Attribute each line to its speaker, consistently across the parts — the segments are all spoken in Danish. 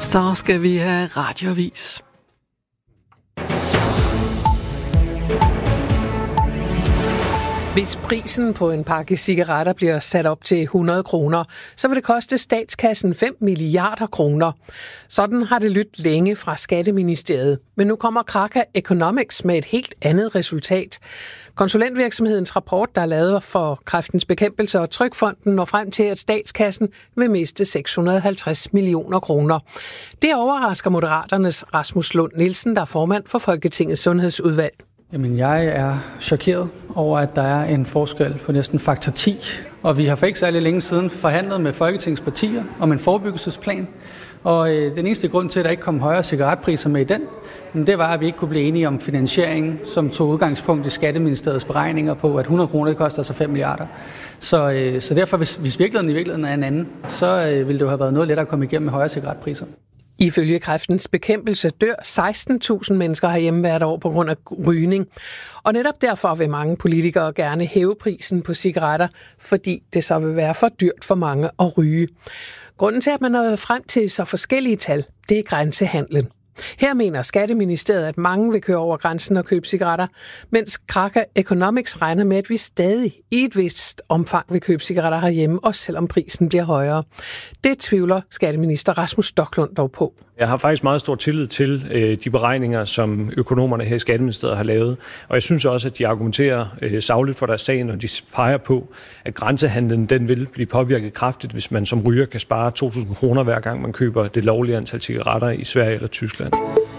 Speaker 1: Så skal vi have radioavis. Hvis prisen på en pakke cigaretter bliver sat op til 100 kroner, så vil det koste statskassen 5 milliarder kroner. Sådan har det lyttet længe fra Skatteministeriet. Men nu kommer Kraka Economics med et helt andet resultat. Konsulentvirksomhedens rapport, der er lavet for Kræftens Bekæmpelse og Trygfonden, når frem til, at statskassen vil miste 650 millioner kroner. Det overrasker Moderaternes Rasmus Lund Nielsen, der er formand for Folketingets Sundhedsudvalg.
Speaker 2: Jamen, jeg er chokeret over, at der er en forskel på næsten faktor 10. Og vi har for ikke særlig længe siden forhandlet med Folketingets partier om en forebyggelsesplan. Og den eneste grund til, at der ikke kom højere cigaretpriser med i den, det var, at vi ikke kunne blive enige om finansieringen, som tog udgangspunkt i Skatteministeriets beregninger på, at 100 kroner koster altså 5 milliarder. Så derfor, hvis virkeligheden er en anden, så ville det jo have været noget lettere at komme igennem med højere cigaretpriser.
Speaker 1: Ifølge Kræftens Bekæmpelse dør 16.000 mennesker herhjemme hvert år på grund af rygning. Og netop derfor vil mange politikere gerne hæve prisen på cigaretter, fordi det så vil være for dyrt for mange at ryge. Grunden til, at man nåede frem til så forskellige tal, det er grænsehandlen. Her mener Skatteministeriet, at mange vil køre over grænsen og købe cigaretter, mens Kraka Economics regner med, at vi stadig i et vist omfang vil købe cigaretter herhjemme, også selvom prisen bliver højere. Det tvivler skatteminister Rasmus Stoklund dog på.
Speaker 3: Jeg har faktisk meget stor tillid til de beregninger, som økonomerne her i Skatteministeriet har lavet. Og jeg synes også, at de argumenterer sagligt for deres sag, når de peger på, at grænsehandlen den vil blive påvirket kraftigt, hvis man som ryger kan spare 2.000 kroner hver gang man køber det lovlige antal cigaretter i Sverige eller Tyskland.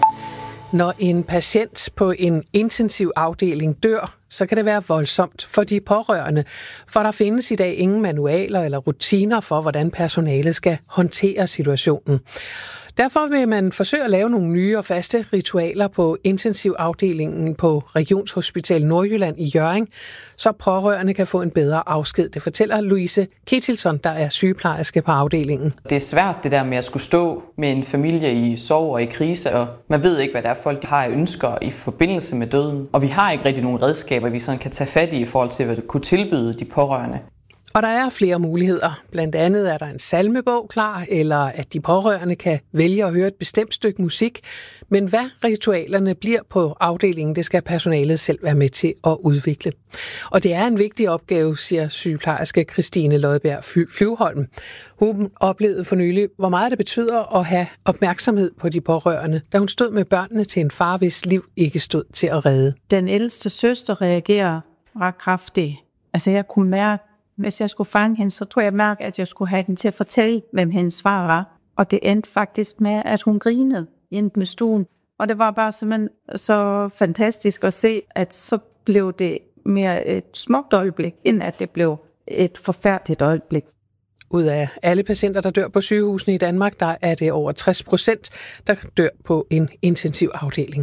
Speaker 1: Når en patient på en intensiv afdeling dør, så kan det være voldsomt for de pårørende, for der findes i dag ingen manualer eller rutiner for, hvordan personalet skal håndtere situationen. Derfor vil man forsøge at lave nogle nye og faste ritualer på intensivafdelingen på Regionshospital Nordjylland i Hjørring, så pårørende kan få en bedre afsked. Det fortæller Louise Ketilsson, der er sygeplejerske på afdelingen.
Speaker 4: Det er svært det der med at skulle stå med en familie i sorg og i krise, og man ved ikke, hvad der er folk har af ønsker i forbindelse med døden. Og vi har ikke rigtig nogen redskaber, vi sådan kan tage fat i forhold til, hvad det kunne tilbyde de pårørende.
Speaker 1: Og der er flere muligheder. Blandt andet er der en salmebog klar, eller at de pårørende kan vælge at høre et bestemt stykke musik. Men hvad ritualerne bliver på afdelingen, det skal personalet selv være med til at udvikle. Og det er en vigtig opgave, siger sygeplejerske Christine Lodberg Flyvholm. Hun oplevede for nylig, hvor meget det betyder at have opmærksomhed på de pårørende, da hun stod med børnene til en far, hvis liv ikke stod til at redde.
Speaker 5: Den ældste søster reagerer ret kraftigt. Altså jeg kunne mærke, hvis jeg skulle fange hende, så tror jeg mærke, at jeg skulle have hende til at fortælle, hvem hendes far var. Og det endte faktisk med, at hun grinede ind med stuen. Og det var bare simpelthen så fantastisk at se, at så blev det mere et smukt øjeblik, end at det blev et forfærdeligt øjeblik.
Speaker 1: Ud af alle patienter, der dør på sygehusene i Danmark, der er det over 60%, der dør på en intensiv afdeling.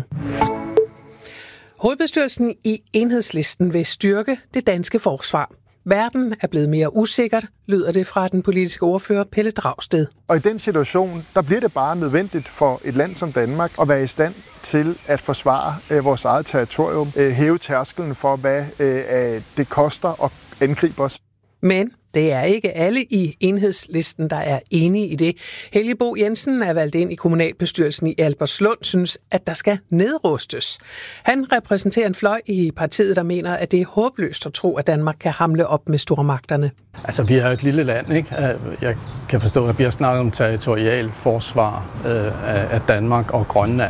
Speaker 1: Hovedbestyrelsen i Enhedslisten vil styrke det danske forsvar. Verden er blevet mere usikkert, lyder det fra den politiske ordfører Pelle Dragsted.
Speaker 6: Og i den situation, der bliver det bare nødvendigt for et land som Danmark at være i stand til at forsvare vores eget territorium, hæve tærskelen for, hvad det koster at angribe os.
Speaker 1: Men det er ikke alle i Enhedslisten, der er enige i det. Helge Bo Jensen er valgt ind i kommunalbestyrelsen i Albertslund, synes, at der skal nedrustes. Han repræsenterer en fløj i partiet, der mener, at det er håbløst at tro, at Danmark kan hamle op med stormagterne.
Speaker 7: Altså, vi er et lille land, ikke? Jeg kan forstå, at vi har snakket om territorial forsvar af Danmark og Grønland.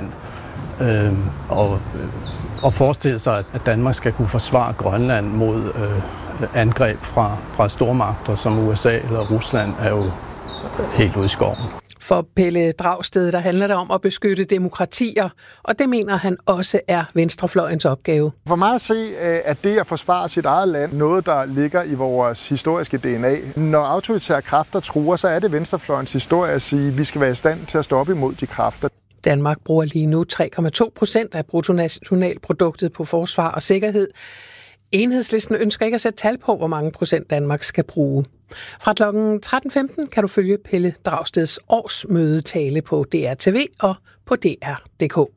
Speaker 7: Og forestille sig, at Danmark skal kunne forsvare Grønland mod angreb fra stormagter som USA eller Rusland er jo helt ude i skoven.
Speaker 1: For Pelle Dragsted, der handler det om at beskytte demokratier, og det mener han også er venstrefløjens opgave.
Speaker 6: For mig at se, at det at forsvare sit eget land, noget der ligger i vores historiske DNA. Når autoritære kræfter truer, så er det venstrefløjens historie at sige, at vi skal være i stand til at stoppe imod de kræfter. Danmark
Speaker 1: bruger lige nu 3,2% af bruttonationalproduktet på forsvar og sikkerhed. Enhedslisten ønsker ikke at sætte tal på, hvor mange procent Danmark skal bruge. Fra kl. 13.15 kan du følge Pelle Dragsteds årsmødetale på DR.tv og på DR.dk.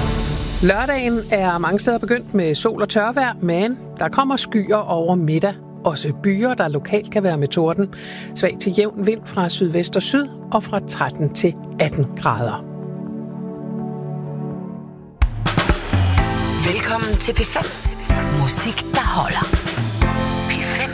Speaker 1: Lørdagen er mange steder begyndt med sol og tørvejr, men der kommer skyer over middag også byer, der lokalt kan være med torden. Svag til jævn vind fra sydvest og syd og fra 13 til 18 grader.
Speaker 8: Velkommen til P5. Musik, der holder. P5.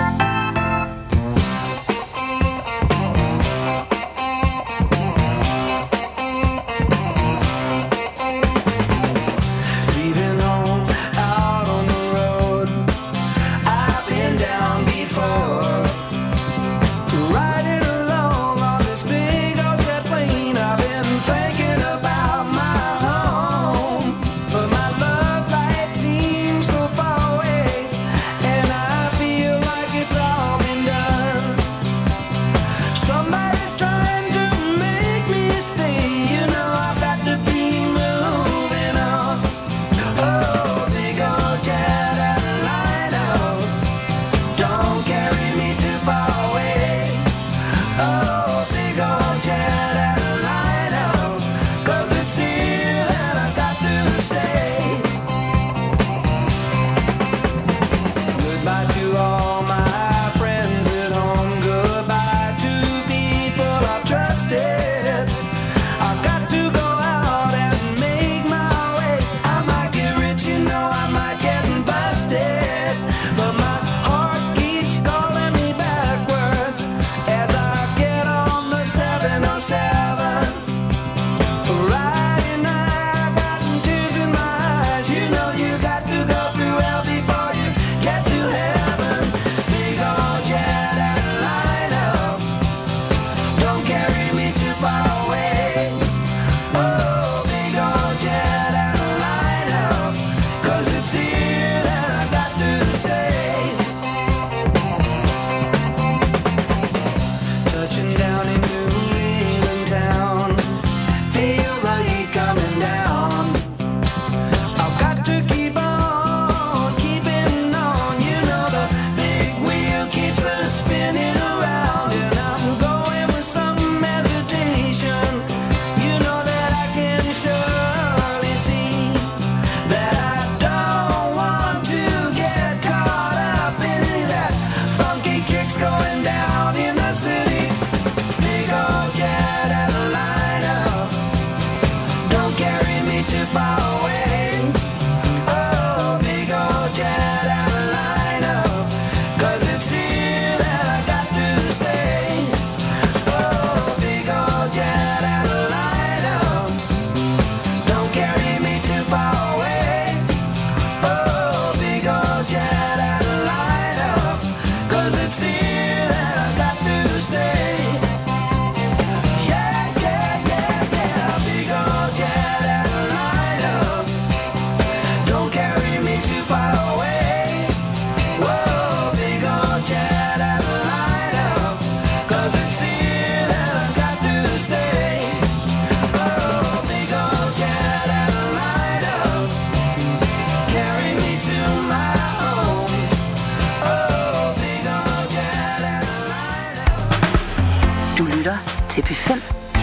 Speaker 8: Til P5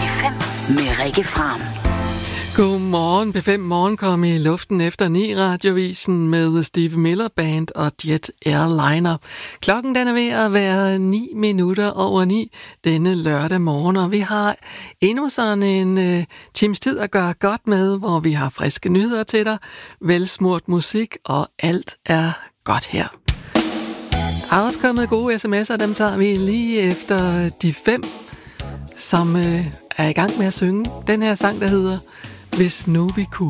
Speaker 8: med Rikke Fram.
Speaker 9: Godmorgen. P5 Morgen kom i luften efter 9 radiovisen med Steve Miller Band og Jet Airliner. Klokken den er ved at være 9 minutter over 9 denne lørdag morgen, og vi har endnu sådan en times tid at gøre godt med, hvor vi har friske nyheder til dig, velsmurt musik, og alt er godt her. Der er også kommet gode sms'er, dem tager vi lige efter de 5, som er i gang med at synge den her sang, der hedder Hvis nu vi kunne.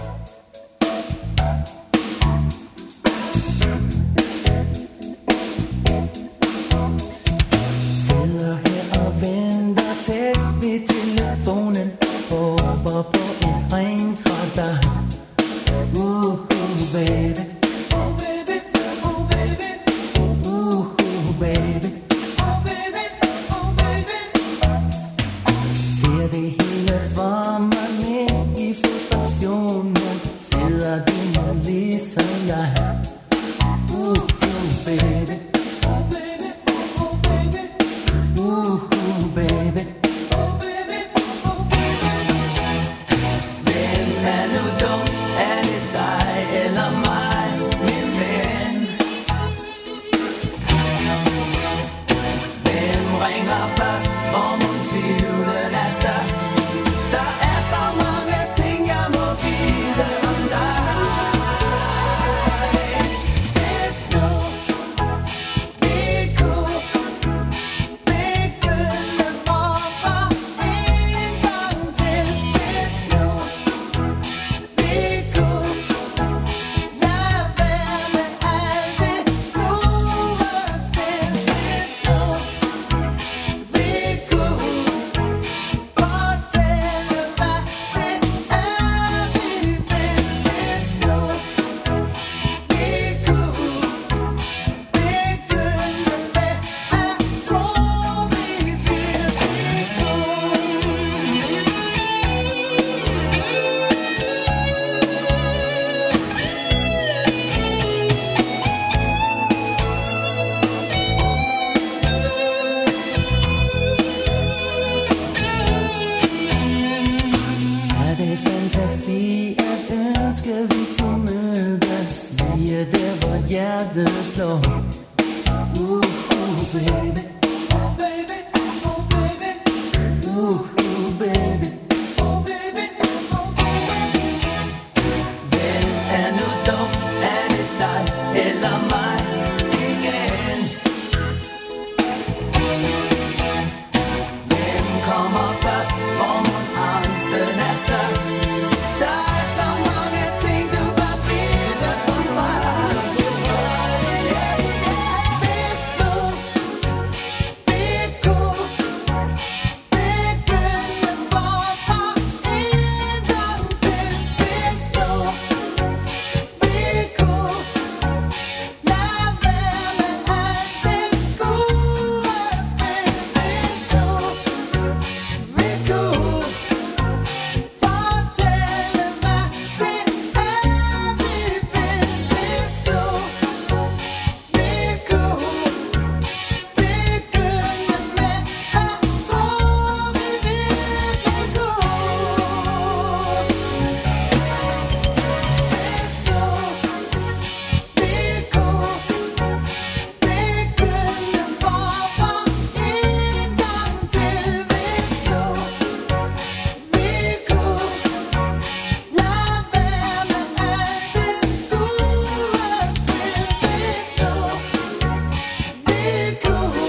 Speaker 10: Sidder her og venter tæt ved telefonen, håber på en ring fra dig. Baby. Oh baby, oh baby. Baby. Ser det hele for mig med i frustration. allerførst, hvor mon tvivlen er størst. Der er så mange ting, jeg må vide om dig. Hvis nu vi kunne begynde forfra en gang til. Hvis nu vi kunne lade være med alt det skuespil. Hvis nu vi kunne fortælle, hvad det er, vi vil. Hvis nu vi kunne begynde med at tro, vi vil. Er det fantasi at ønske, vi kunne mødes lige der, hvor hjertet slår? Baby. Oh, baby. Oh, baby. Baby. Oh, baby. Oh, baby. Hvem er nu dum? Er det dig eller mig igen? Hvem kommer først? Hvor mon angsten er størst? Der er så mange ting, du bare vide om mig. Hvis nu vi kunne begynde forfra en gang til. Hvis nu vi kunne lade være med alt det skuespil. Hvis nu vi kunne fortælle, hvad det er, vi vil. Hvis nu vi kunne begynde med at tro, vi virkelig kunne. Hvis nu vi kunne begynde forfra en gang til. Hvis nu vi kunne lade være med alt det skuespil. Hvis nu vi kunne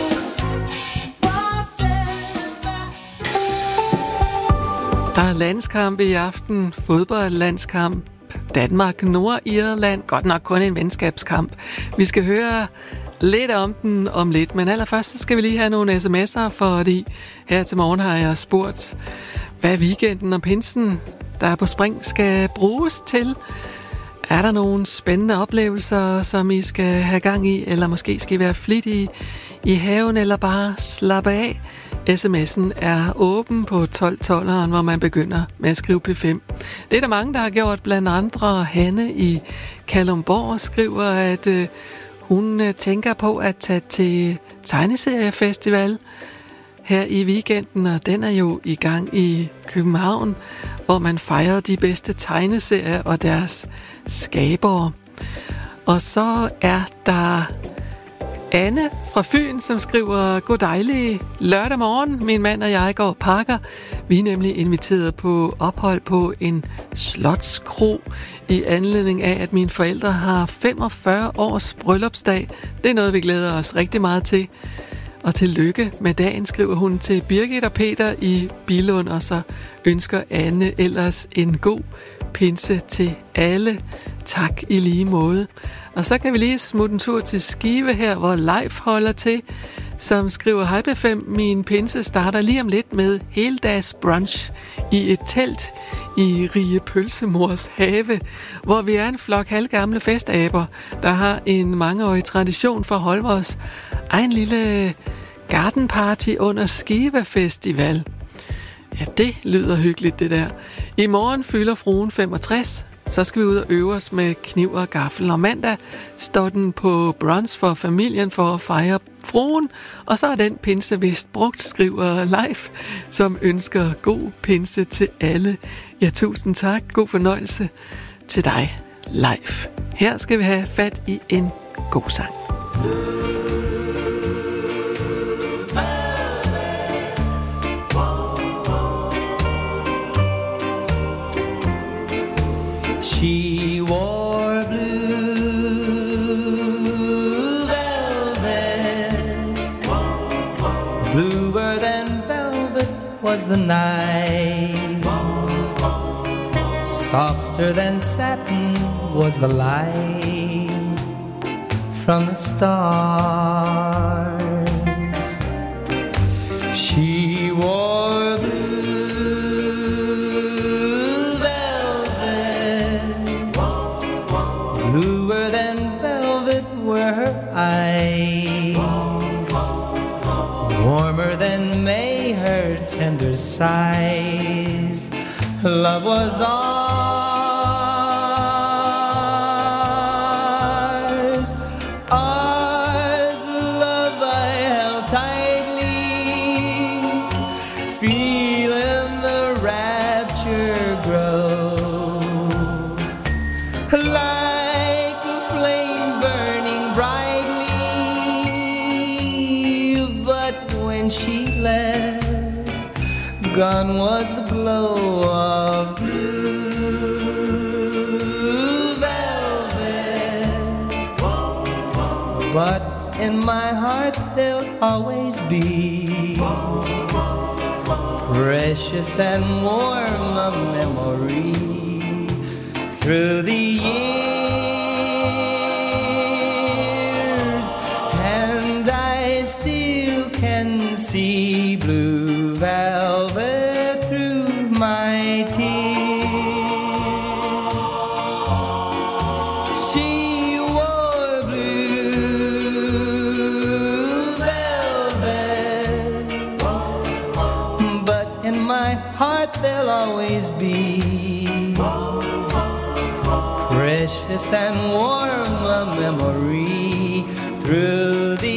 Speaker 10: fortælle,
Speaker 9: Der er landskamp i aften, fodboldlandskamp, Danmark-Nordirland, godt nok kun en venskabskamp. Vi skal høre lidt om den om lidt, men allerførst så skal vi lige have nogle sms'er, fordi her til morgen har jeg spurgt, hvad weekenden og pinsen, der er på spring, skal bruges til. Er der nogle spændende oplevelser, som I skal have gang i, eller måske skal I være flittige i haven, eller bare slappe af? SMS'en er åben på 1212'eren, hvor man begynder med at skrive P5. Det er der mange, der har gjort, blandt andre Hanne i Kalundborg skriver, at hun tænker på at tage til tegneseriefestival her i weekenden, og den er jo i gang i København, hvor man fejrer de bedste tegneserier og deres skabere. Og så er der Anne fra Fyn, som skriver, god dejlig lørdag morgen. Min mand og jeg går pakker. Vi er nemlig inviteret på ophold på en slotskro i anledning af, at mine forældre har 45 års bryllupsdag. Det er noget, vi glæder os rigtig meget til. Og tillykke med dagen, skriver hun til Birgit og Peter i Billund, og så ønsker Anne ellers en god pinse til alle. Tak i lige måde. Og så kan vi lige smutte en tur til Skive her, hvor Leif holder til, som skriver, hej B5, min pinse starter lige om lidt med heldags brunch i et telt i Rige Pølsemors have, hvor vi er en flok halvgamle festaber, der har en mangeårig tradition for at holde vores egen lille gardenparty under Skive Festival. Ja, det lyder hyggeligt, det der. I morgen fylder fruen 65, så skal vi ud og øve os med kniv og gaffel. Og mandag står den på brunch for familien for at fejre fruen, og så er den pinse vist brugt, skriver Leif, som ønsker god pinse til alle. Ja, tusind tak. God fornøjelse til dig, Leif. Her skal vi have fat i en god sang.
Speaker 10: Bluer than velvet was the night. Softer than satin was the light from the stars. She wore blue velvet. Bluer than velvet were her eyes. Warmer than May her tender sighs. Love was ours, ours. Love I held tightly, feeling the rapture grow, like a flame burning brightly. But when she left, gone was the glow of blue velvet. But in my heart there'll always be precious and warm a memory through the years, and I still can see blue velvet through my tears. She wore blue velvet, but in my heart there'll always be precious and warm a memory through the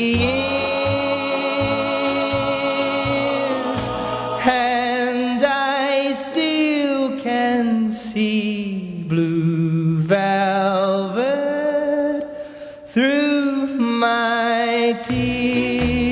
Speaker 10: years, and I still can see blue velvet through my tears.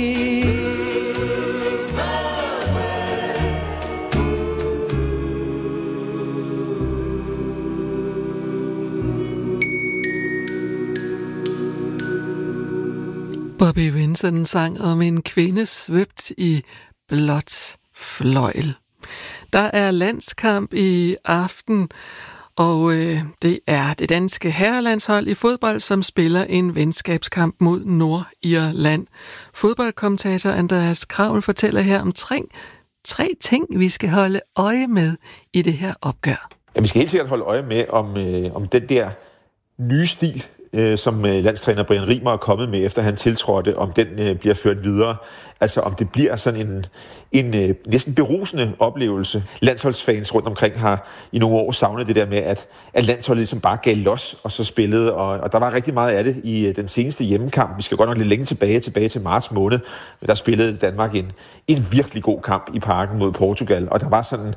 Speaker 9: Bobby Vinson sang om en kvinde svøbt i blåt fløjl. Der er landskamp i aften, og det er det danske herrelandshold i fodbold, som spiller en venskabskamp mod Nordirland. Fodboldkommentator Andreas Kravl fortæller her om tre ting, vi skal holde øje med i det her opgør.
Speaker 11: Ja, vi skal helt sikkert holde øje med, om den der nye stil, som landstræner Brian Riemer er kommet med, efter han tiltrådte, om den bliver ført videre. Altså om det bliver sådan en næsten berusende oplevelse. Landsholdsfans rundt omkring har i nogle år savnet det der med, at landsholdet ligesom bare gav los og så spillede. Og der var rigtig meget af det i den seneste hjemmekamp. Vi skal godt nok lidt længe tilbage til marts måned. Der spillede Danmark en virkelig god kamp i Parken mod Portugal. Og der var sådan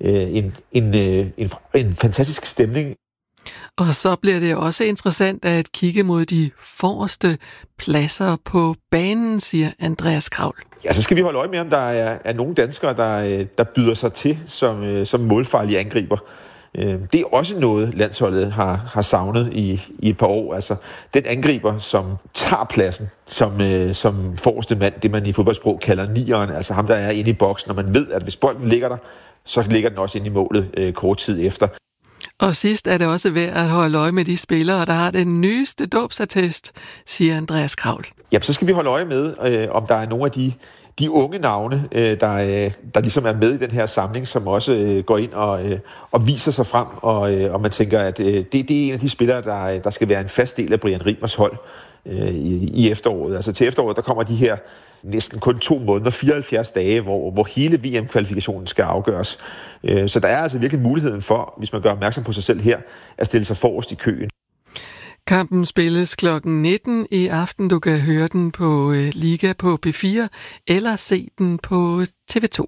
Speaker 11: en fantastisk stemning.
Speaker 9: Og så bliver det også interessant at kigge mod de forreste pladser på banen, siger Andreas Kravl.
Speaker 11: Ja, så skal vi holde øje med, om der er nogle danskere, der byder sig til som målfarlige angriber. Det er også noget, landsholdet har savnet i et par år. Altså, den angriber, som tager pladsen som forreste mand, det man i fodboldsprog kalder nieren, altså ham, der er inde i boksen, og man ved, at hvis bolden ligger der, så ligger den også inde i målet kort tid efter.
Speaker 9: Og sidst er det også værd at holde øje med de spillere, der har den nyeste dåbsattest, siger Andreas Kravl.
Speaker 11: Ja, så skal vi holde øje med, om der er nogle af de unge navne, der ligesom er med i den her samling, som også går ind og viser sig frem, og man tænker, at det er en af de spillere, der skal være en fast del af Brian Riemers hold i efteråret. Altså til efteråret, der kommer de her næsten kun 2 måneder, 74 dage, hvor hele VM-kvalifikationen skal afgøres. Så der er altså virkelig muligheden for, hvis man gør opmærksom på sig selv her, at stille sig forrest i køen.
Speaker 9: Kampen spilles kl. 19 i aften. Du kan høre den på Liga på P4 eller se den på TV2.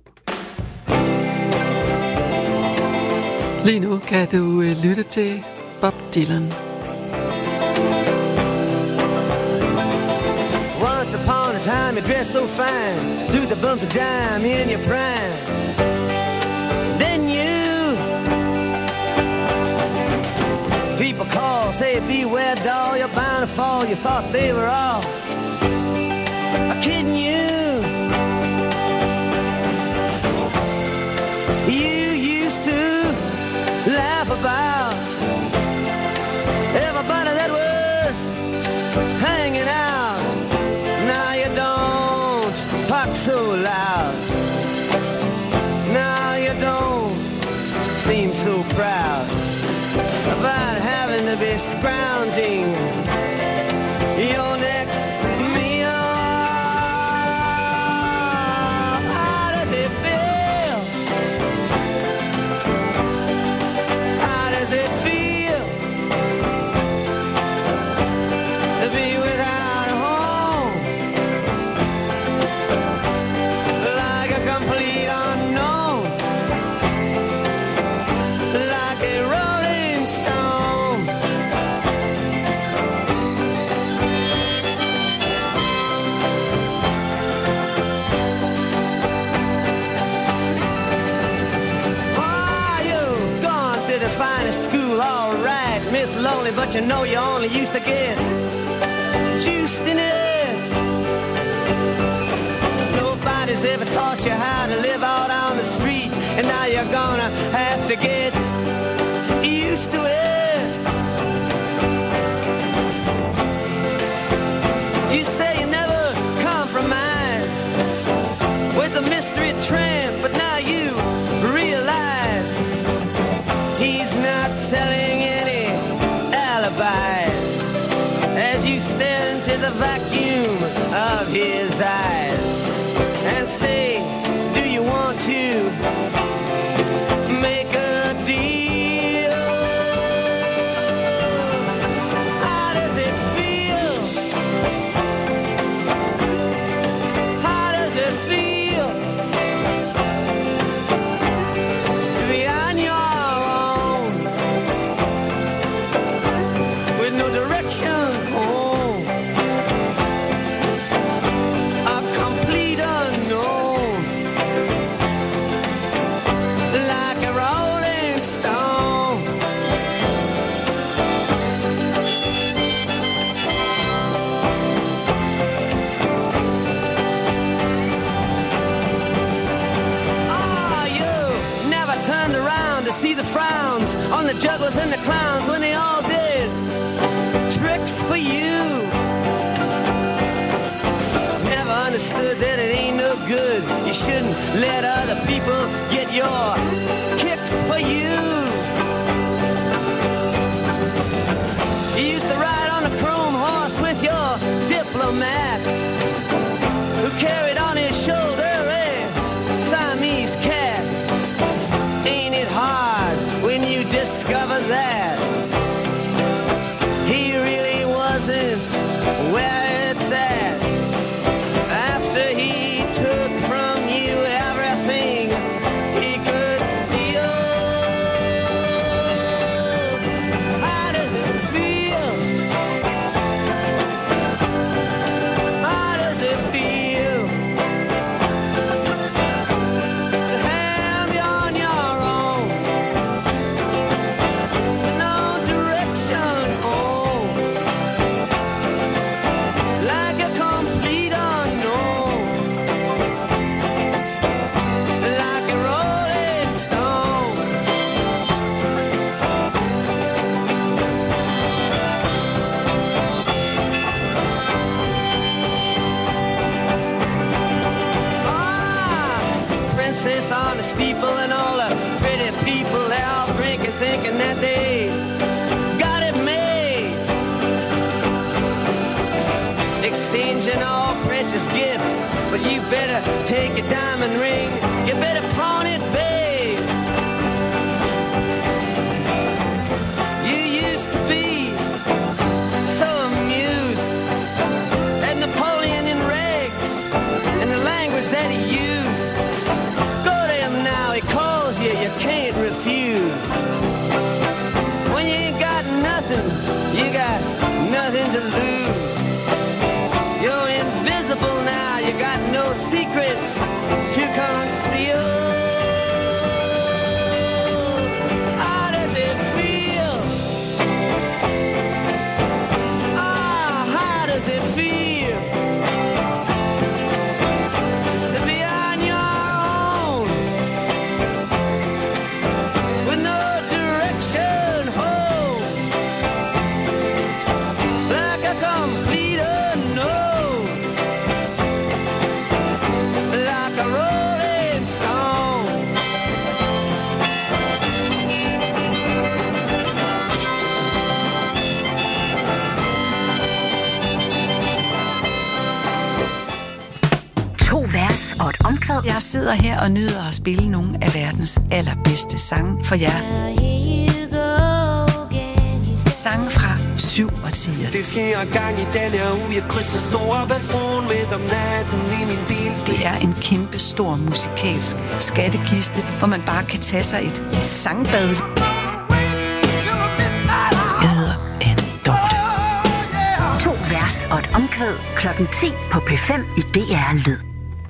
Speaker 9: Lige nu kan du lytte til Bob Dylan.
Speaker 12: Once upon a time, you dressed so fine, threw the bumps of dime in your prime. Then you, people call, say beware doll, you're bound to fall. You thought they were all kidding you. talk so loud. Now you don't seem so proud about having to be scrounging your next meal. How does it feel? How does it feel to be without a home? Like a complete unknown, like a rolling stone. Oh, you've gone to the finest school, all right, Miss Lonely, but you know you only used to get juiced in it. Nobody's ever taught you how to live out on the street, and now you're gonna have to get used to it. You say you never compromise with a mystery tramp, but now you realize he's not selling any alibis as you stare into the vacuum of his eyes and say, do you want to make a deal? How does it feel? How does it feel to be on your own with no direction home? A complete unknown, like a rolling stone. Oh, you never turned around to see the frowns on the jugglers and the clowns when they all did tricks for you. Never understood that it ain't no good. You shouldn't let other people get your kicks for you. You used to ride on a chrome horse with your diplomat, who carried on his shoulder a Siamese cat. Ain't it hard when you discover that he really wasn't where it's at? After he took from you everything he could steal. How does it feel? How does it feel to have you on your own with no direction home? Like a complete unknown, like a rolling stone. Ah, princess on the steeple and all the pretty people, they all drinking, thinking that they got it made, exchanging all precious gifts. But you better take your diamond ring, you better pawn it, babe. You used to be so amused at Napoleon in rags and the language that he used. Go to him now, he calls you, you can't refuse. When you ain't got nothing, you got nothing to lose. You're invisible now, you got no secrets to conceal. How does it feel? Ah, how does it feel to be on your own with no direction home? Like a complete unknown,
Speaker 13: omkvæd. Jeg sidder her og nyder at spille nogle af verdens allerbedste sange for jer. Sange fra 7 årtier.
Speaker 10: Det er 4. gang i den her uge, jeg krydser Storebæltsbroen midt om natten i min bil.
Speaker 13: Det er en kæmpe stor musikalsk skattekiste, hvor man bare kan tage sig et sangbad. Jeg hedder Anne Dorte.
Speaker 8: 2 vers og et omkvæd klokken 10 på P5 i DR Lyd.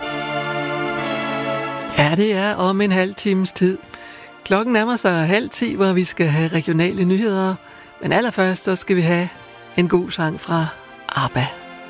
Speaker 9: Ja, det er om en halv times tid. Klokken nærmer sig 9:30, hvor vi skal have regionale nyheder. Men allerførst så skal vi have en god sang fra ABBA.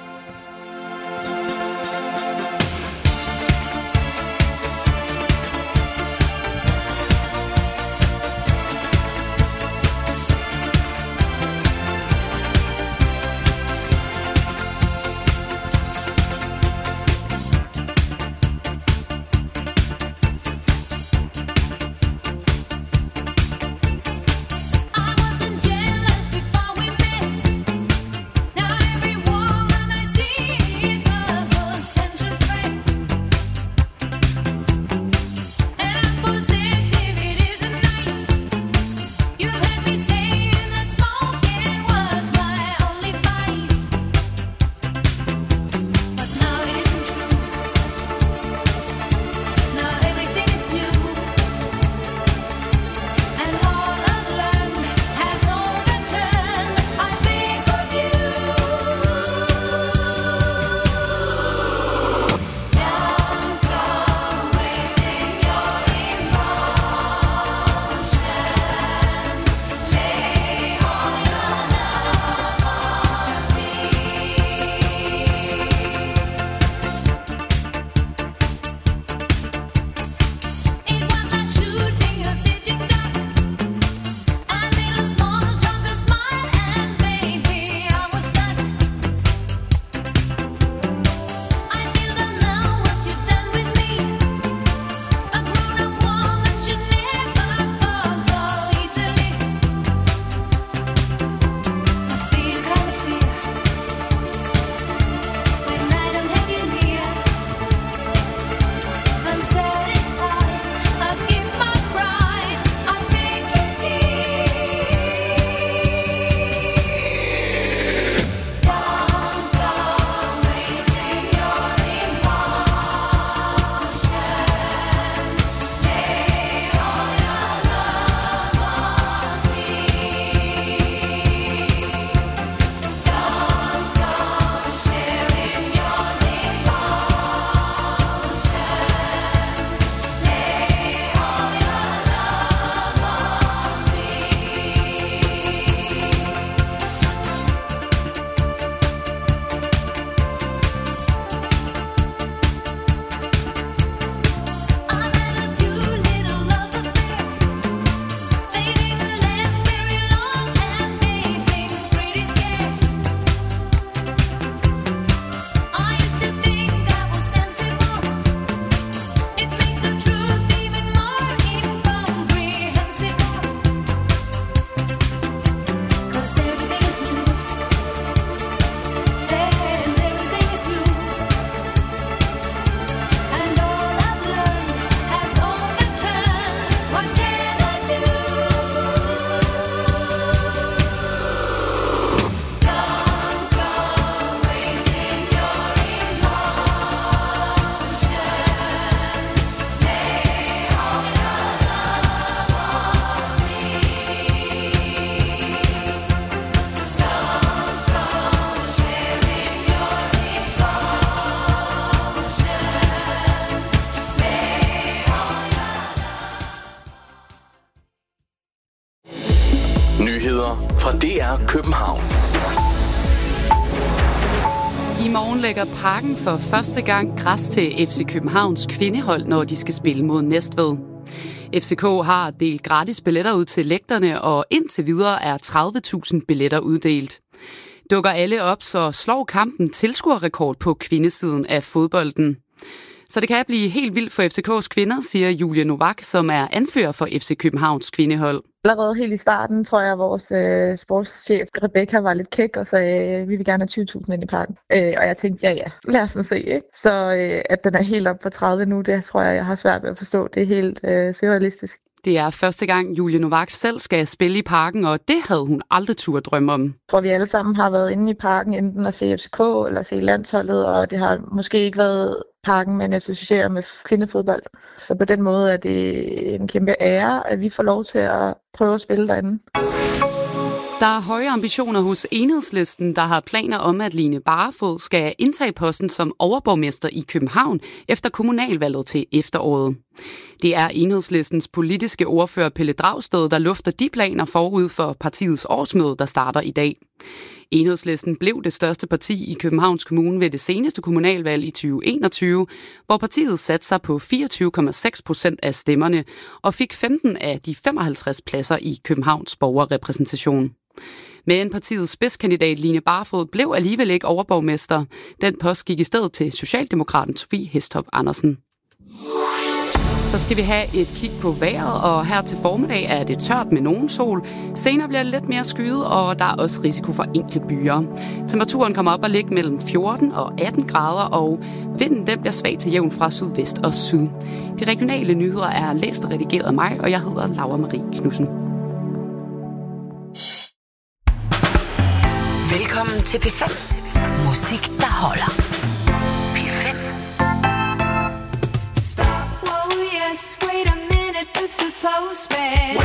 Speaker 14: Nyheder fra DR København.
Speaker 15: I morgen lægger Parken for første gang græs til FC Københavns kvindehold, når de skal spille mod Næstved. FCK har delt gratis billetter ud til lægterne, og indtil videre er 30.000 billetter uddelt. Dukker alle op, så slår kampen tilskuerrekord på kvindesiden af fodbolden. Så det kan blive helt vildt for FCK's kvinder, siger Julie Novak, som er anfører for FC Københavns kvindehold.
Speaker 16: Allerede helt i starten, tror jeg, at vores sportschef Rebecca var lidt kæk og sagde, at vi vil gerne have 20.000 ind i parken. Og jeg tænkte, ja, lad os nu se. Ikke? Så at den er helt op på 30 nu, det tror jeg har svært ved at forstå. Det er helt surrealistisk.
Speaker 15: Det er første gang, Julie Novak selv skal spille i parken, og det havde hun aldrig turde drømme om.
Speaker 16: Jeg tror, vi alle sammen har været inde i parken, enten at se FCK eller se landsholdet, og det har måske ikke været parken, man associerer med kvindefodbold. Så på den måde er det en kæmpe ære, at vi får lov til at prøve at spille derinde.
Speaker 15: Der er høje ambitioner hos Enhedslisten, der har planer om, at Line Barfod skal indtage posten som overborgmester i København efter kommunalvalget til efteråret. Det er Enhedslistens politiske ordfører Pelle Dragsted, der lufter de planer forud for partiets årsmøde, der starter i dag. Enhedslisten blev det største parti i Københavns Kommune ved det seneste kommunalvalg i 2021, hvor partiet satte sig på 24,6% af stemmerne og fik 15 af de 55 pladser i Københavns borgerrepræsentation. Men partiets spidskandidat Line Barfod blev alligevel ikke overborgmester. Den post gik i stedet til Socialdemokraten Sofie Hæstrup Andersen. Så skal vi have et kig på vejret, og her til formiddag er det tørt med nogen sol. Senere bliver det lidt mere skyet, og der er også risiko for enkle byer. Temperaturen kommer op og ligger mellem 14 og 18 grader, og vinden den bliver svag til jævn fra sydvest og syd. De regionale nyheder er læst og redigeret af mig, og jeg hedder Laura Marie Knudsen.
Speaker 8: Velkommen til P5. Musik, der holder. P5.
Speaker 10: Wait a minute, Mr. Postman.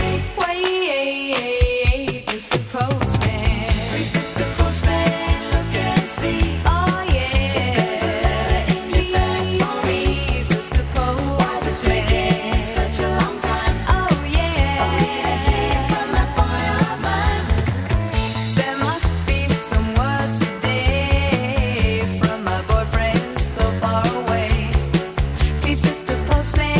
Speaker 10: Wait, Mr. Postman. Please, Mr. Postman, look and see. Oh yeah. There's a letter in your bag for me. Please, Mr. Postman. Why's it taking such a long time? Oh yeah. I need to hear from that boy of mine. There must be some word today from my boyfriend so far away. Please, Mr. Postman.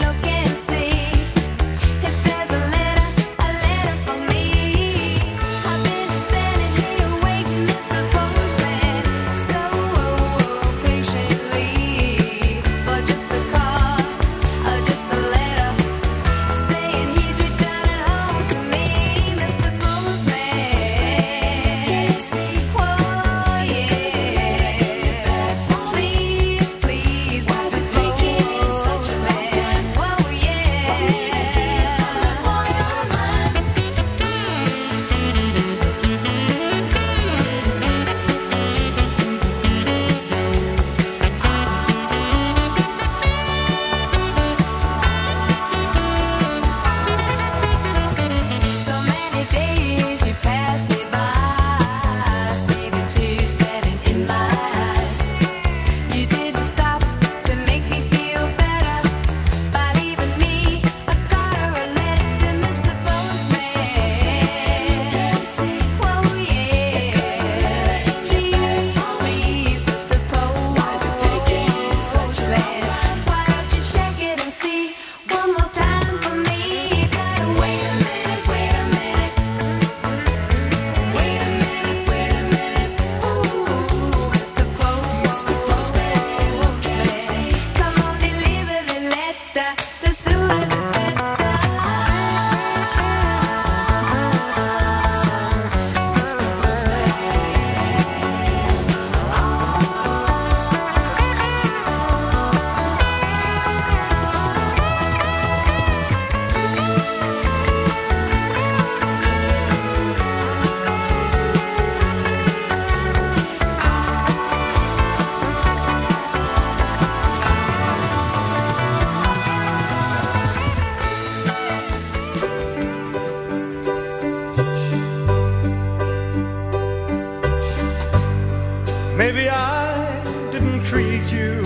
Speaker 17: Maybe I didn't treat you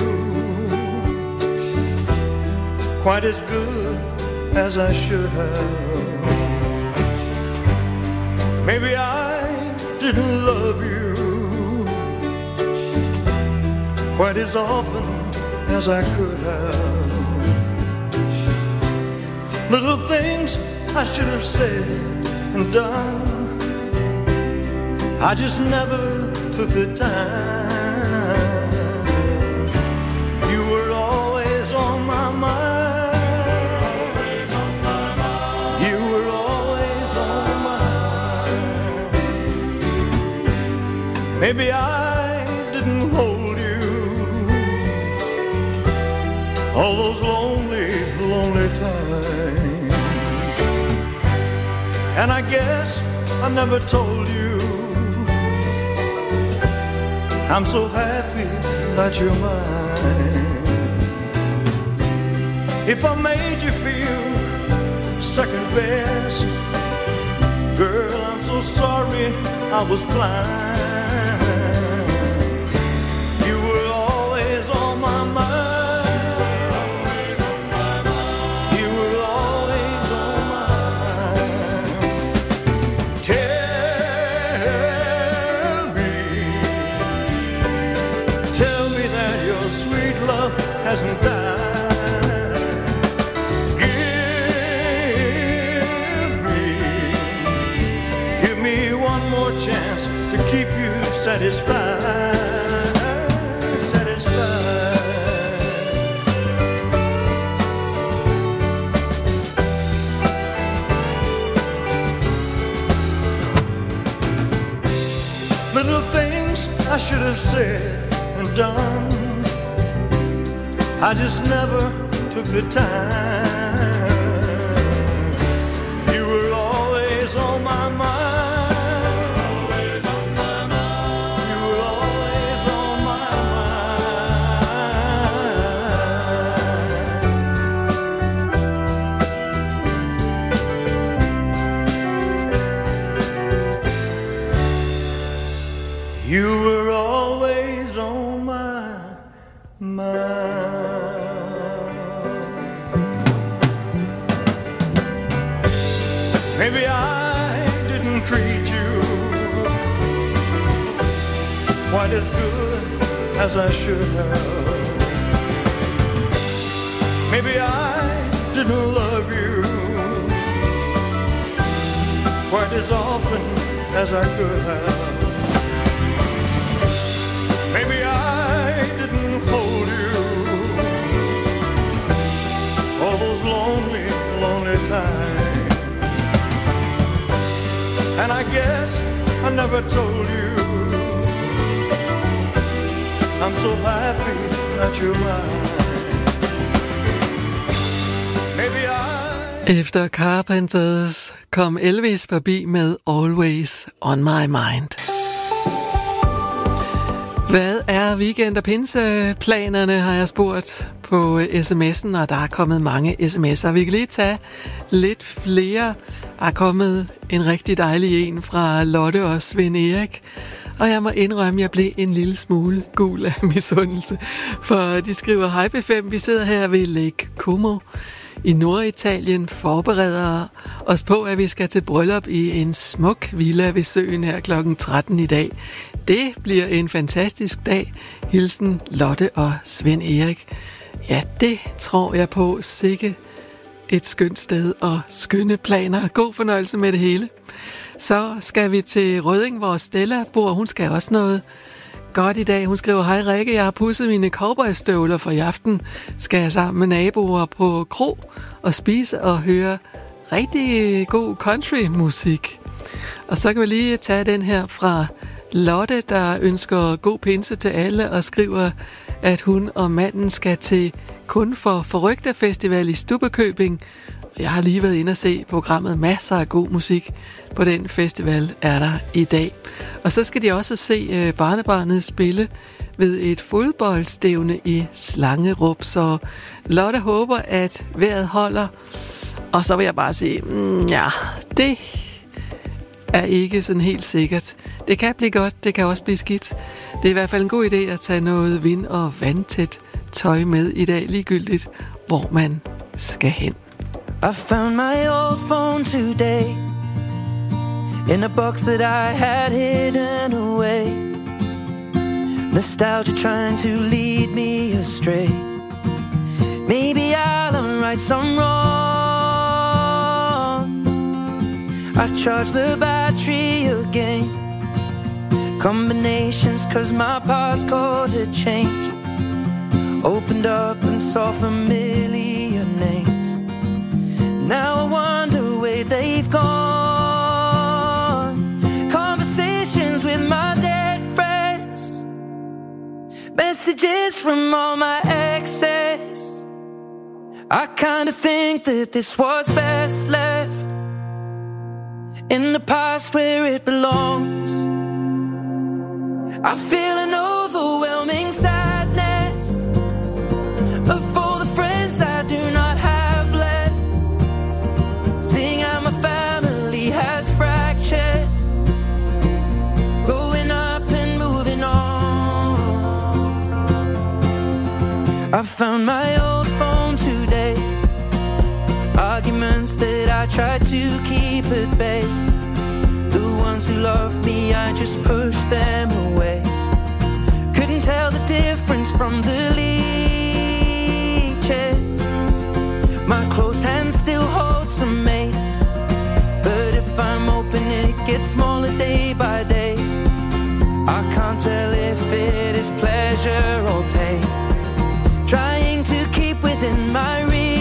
Speaker 17: quite as good as I should have. Maybe I didn't love you quite as often as I could have. Little things I should have said and done, I just never took the time. You were always Maybe I didn't hold you all those lonely, lonely times. And I guess I never told you I'm so happy that you're mine. If I made you feel second best, girl, I'm so sorry I was blind. You were always on my mind. You were always on my mind. Tell me that your sweet love hasn't died. Chance to keep you satisfied, satisfied. Little things I should have said and done, I just never took the time. You were always on my mind. You were always on my mind. Maybe I didn't treat you quite as good as I should have. Maybe I didn't love you quite as often as I could have. Maybe I didn't hold you all those lonely, lonely times. And I guess I never told you I'm so happy that you're mine. Maybe
Speaker 9: Efter Carpenters kom Elvis forbi med Always on my mind. Hvad er weekend- og pinseplanerne, har jeg spurgt på sms'en, og der er kommet mange sms'er. Vi kan lige tage lidt flere. Der er kommet en rigtig dejlig en fra Lotte og Svend Erik. Og jeg må indrømme, at jeg blev en lille smule gul af misundelse. For de skriver, hej B5, vi sidder her ved Lake Como i Norditalien, forbereder os på, at vi skal til bryllup i en smuk villa ved søen her kl. 13 i dag. Det bliver en fantastisk dag. Hilsen Lotte og Svend Erik. Ja, det tror jeg på. Sikke et skønt sted og skønne planer. God fornøjelse med det hele. Så skal vi til Rødding, hvor Stella bor. Hun skal også noget godt i dag. Hun skriver, hej Rikke, jeg har pudset mine cowboystøvler, for i aften skal jeg sammen med naboer på kro og spise og høre rigtig god countrymusik. Og så kan vi lige tage den her fra Lotte, der ønsker god pinse til alle og skriver, at hun og manden skal til Kun for Forrygte Festival i Stubbekøbing. Jeg har lige været inde og se programmet. Masser af god musik på den festival er der i dag. Og så skal de også se barnebarnet spille ved et fodboldstævne i Slangerup. Så Lotte håber, at vejret holder. Og så vil jeg bare sige, ja, det er ikke sådan helt sikkert. Det kan blive godt, det kan også blive skidt. Det er i hvert fald en god idé at tage noget vind- og vandtæt tøj med i dag, ligegyldigt hvor man skal hen.
Speaker 18: I found my old phone today in a box that I had hidden away. Nostalgia trying to lead me astray. Maybe I'll right some wrong. I charge the battery again. Combinations cause my passcode had changed. Opened up and saw familiar names. Now I wonder where they've gone. Conversations with my dead friends. Messages from all my exes. I kinda think that this was best left in the past where it belongs. I feel an overwhelming sadness of all the friends I do not have left, seeing how my family has fractured, growing up and moving on. I found my old phone today, arguments that I tried to keep at bay. The ones who loved me, I just pushed them away. Couldn't tell the difference from the leeches. My close hand still holds some mates, but if I'm open it gets smaller day by day. I can't tell if it is pleasure or pain, trying to keep within my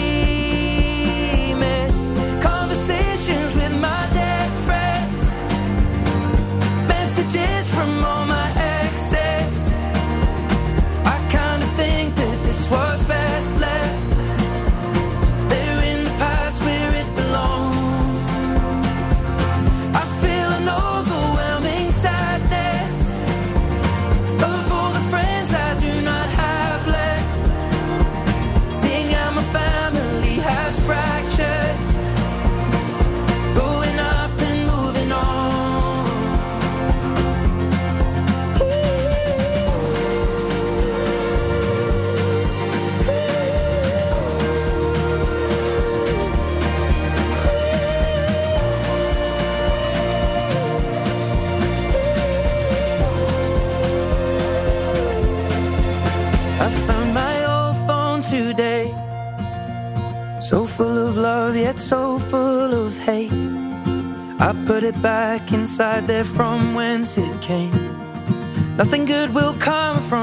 Speaker 18: remit conversations with my dead friends, messages from all my exes. I kinda think that this was best left there in the past where it belongs. I feel an overwhelming sadness of all the friends I do not have left, seeing how my family has fractured, growing up and moving on. I found my old phone today, so full of love yet so full of hate. I put it back inside there from whence it came. Nothing good will come from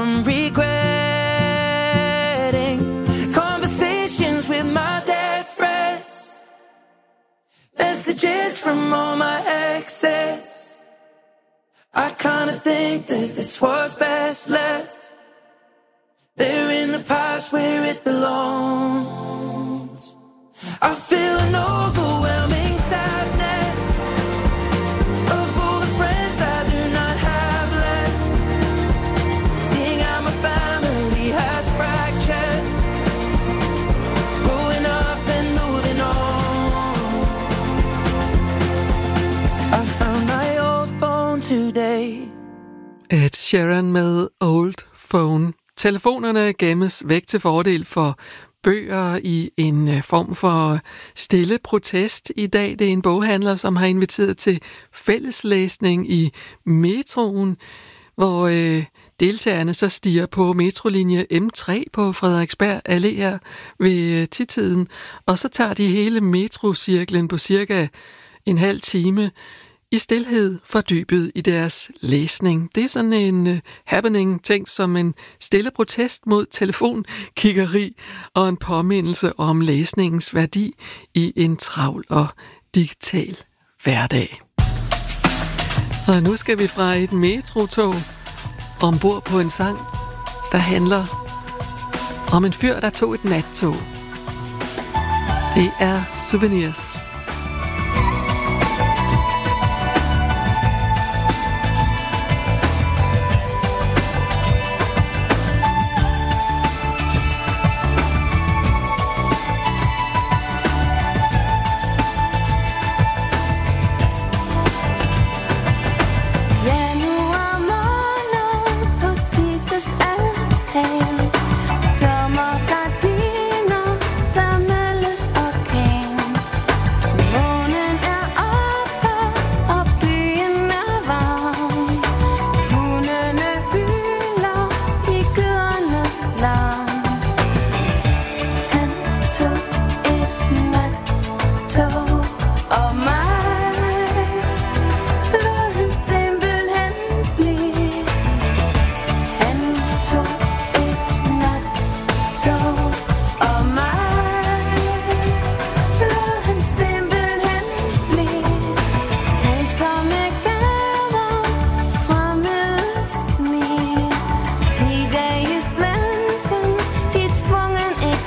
Speaker 18: regretting conversations with my dead friends, messages from all my exes. I kinda think that this was best left there in the past where it belongs. I feel an overwhelming sadness of all the friends I do not have left, seeing how my family has fractured, growing up and moving on. I found my old phone today.
Speaker 9: Ed Sheeran med Old Phone. Telefonerne gemmes væk til fordel for bøger i en form for stille protest. I dag det er en boghandler, som har inviteret til fælleslæsning i metroen, hvor deltagerne så stiger på metrolinje M3 på Frederiksberg Allé her ved titiden, og så tager de hele metrocirklen på cirka en halv time i stilhed fordybet i deres læsning. Det er sådan en happening ting som en stille protest mod telefonkiggeri og en påmindelse om læsningens værdi i en travl og digital hverdag. Og nu skal vi fra et metrotog ombord på en sang, der handler om en fyr, der tog et nattog. Det er Souvenirs.
Speaker 10: Sommergardiner, der meldes orkan.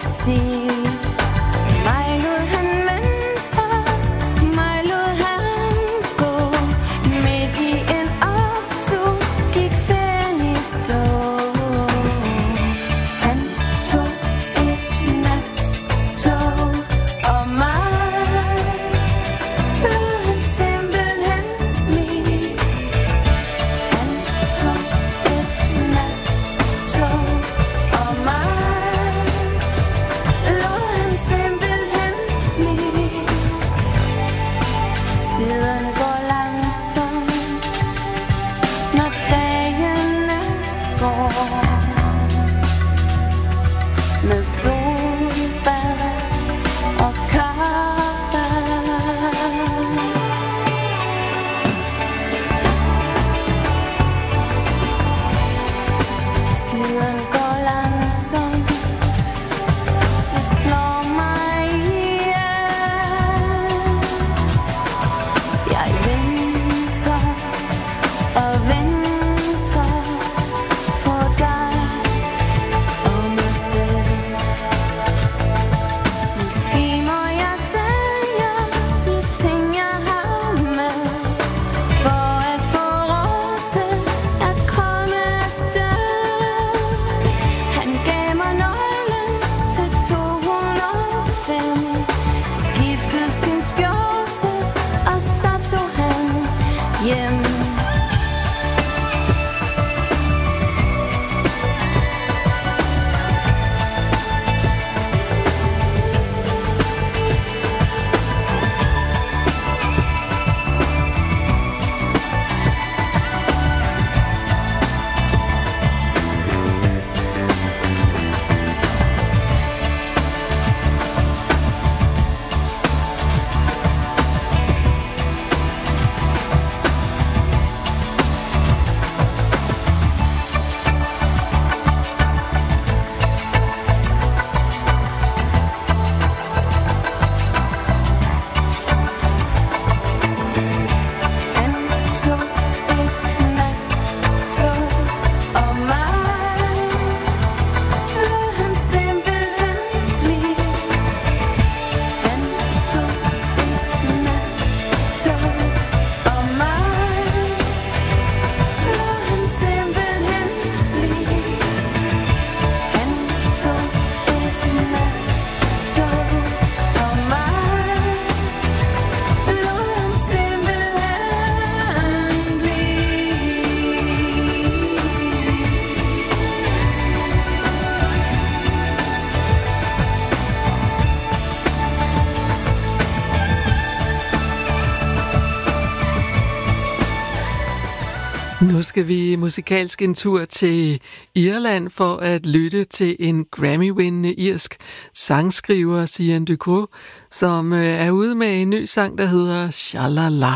Speaker 9: Nu skal vi musikalsk en tur til Irland for at lytte til en Grammy-vindende irsk sangskriver, Cian Ducrot, som er ude med en ny sang, der hedder Shalala.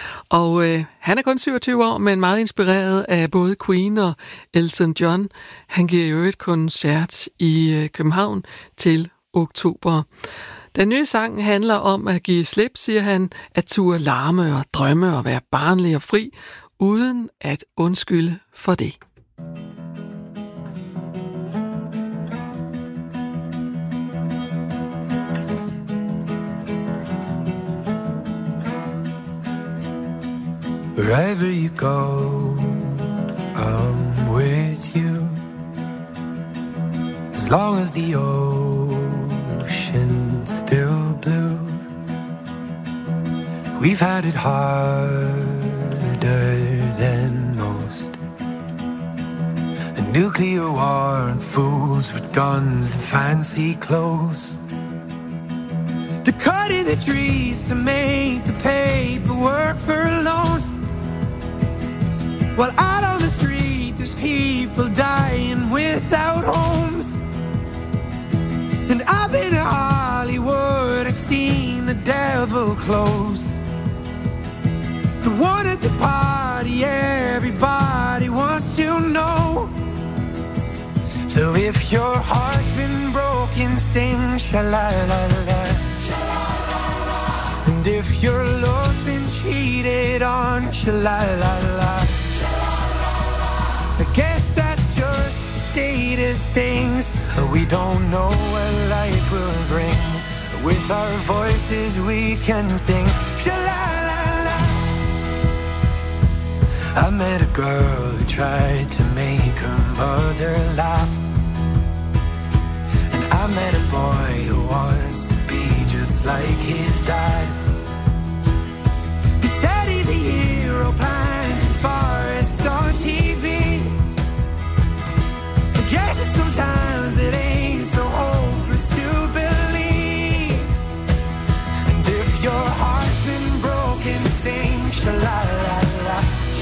Speaker 9: Og han er kun 27 år, men meget inspireret af både Queen og Elton John. Han giver jo et koncert i København til oktober. Den nye sang handler om at give slip, siger han, at turde larme og drømme og være barnlig og fri, uden at undskylde for det.
Speaker 18: Wherever you go, I'm with you. As long as the ocean's still blue. We've had it harder than most. A nuclear war and fools with guns and fancy clothes. They're cutting the trees to make the paperwork for loans. While out on the street there's people dying without homes. And I've been to Hollywood, I've seen the devil close. The one at the party everybody wants to know. So if your heart's been broken, sing sha-la-la-la. And if your love's been cheated on, sha-la-la-la. I guess that's just the state of things, but we don't know a lot. will bring. With our voices we can sing. Sha-la-la-la. I met a girl who tried to make her mother laugh. And I met a boy who wants to be just like his dad. He said he's a hero planting forests on TV. I guess sometimes it ain't so hopeless to believe. And if your heart's been broken, sing sha-la-la-la.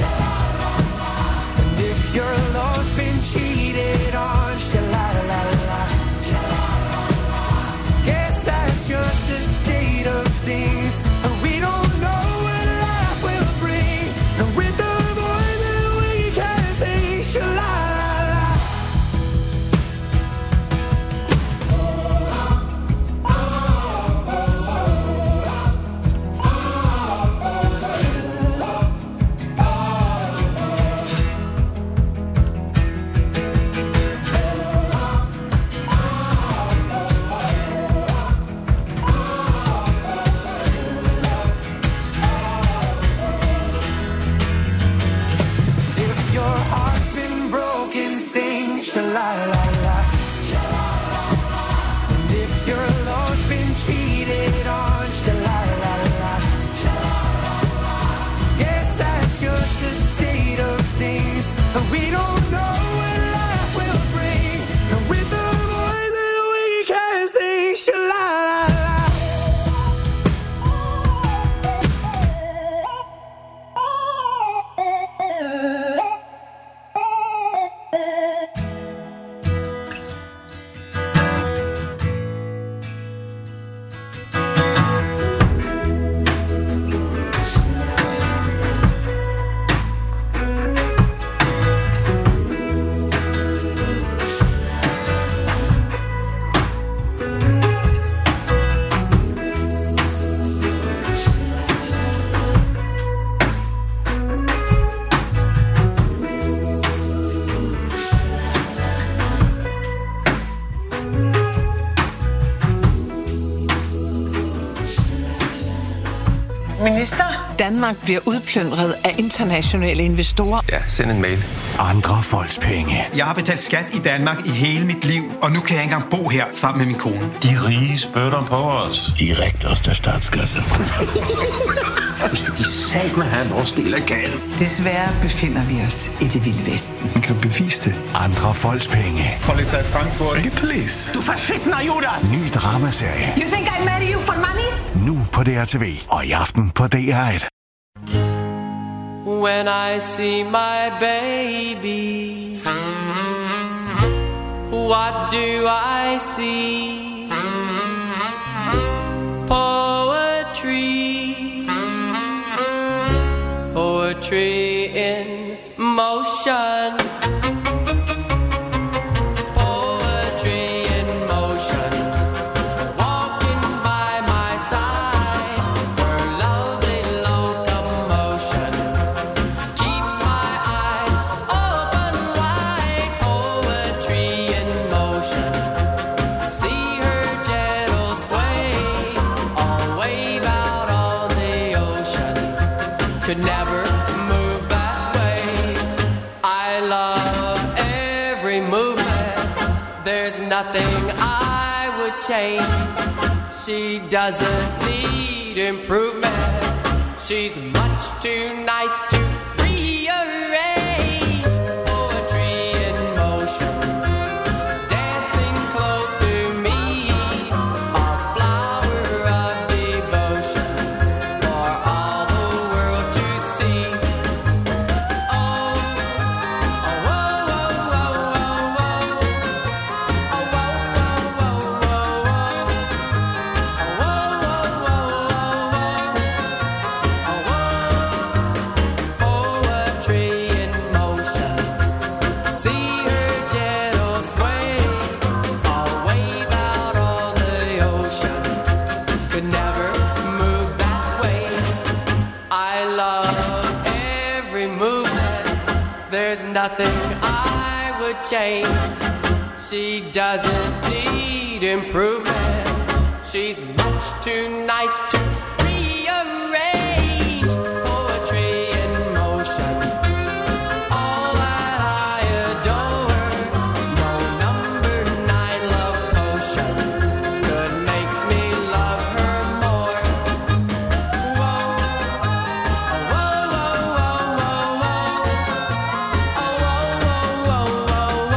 Speaker 18: And if your love's been cheated on, sha-la-la-la. Guess that's just the state of things. And we don't know what life will bring. And with the voices we can sing sha-la-la-la.
Speaker 19: Minister, Danmark bliver udplyndret af internationale investorer.
Speaker 20: Ja, send en mail.
Speaker 21: Andre folks penge.
Speaker 22: Jeg har betalt skat i Danmark i hele mit liv, og nu kan jeg ikke engang bo her sammen med min kone.
Speaker 21: De rige spytter på os. I rigtigste statskasse.
Speaker 22: Nu skal vi satme have vores del af gaden.
Speaker 19: Desværre befinder vi os i det vilde vesten.
Speaker 21: Man kan bevise det. Andre folks penge.
Speaker 22: Polizei Frankfurt.
Speaker 21: Ikke please.
Speaker 19: Du verschissener Judas!
Speaker 21: Ny dramaserie.
Speaker 19: You think I marry you for money?
Speaker 21: Nu på DRTV og i aften på DR1.
Speaker 18: When I see my baby, what do I see? Poetry, poetry in motion. Could never move that way. I love every movement. There's nothing I would change. She doesn't need improvement. She's much too nice to rearrange. Poetry in motion, dancing close to me, a flower of devotion for all the world to see. Oh, oh, oh, oh, oh, oh, oh. Oh, oh, oh, oh, oh, oh. Poetry in motion. See her gentle sway. I'll wave out on the ocean. Could never move that way. I love every movement. There's nothing I would change. She doesn't need improvement.
Speaker 2: She's much too nice to rearrange. Poetry in motion, all that I adore. No number 9 love potion could make me love her more. Whoa, whoa, whoa, whoa, whoa, whoa. Oh, whoa, whoa, whoa,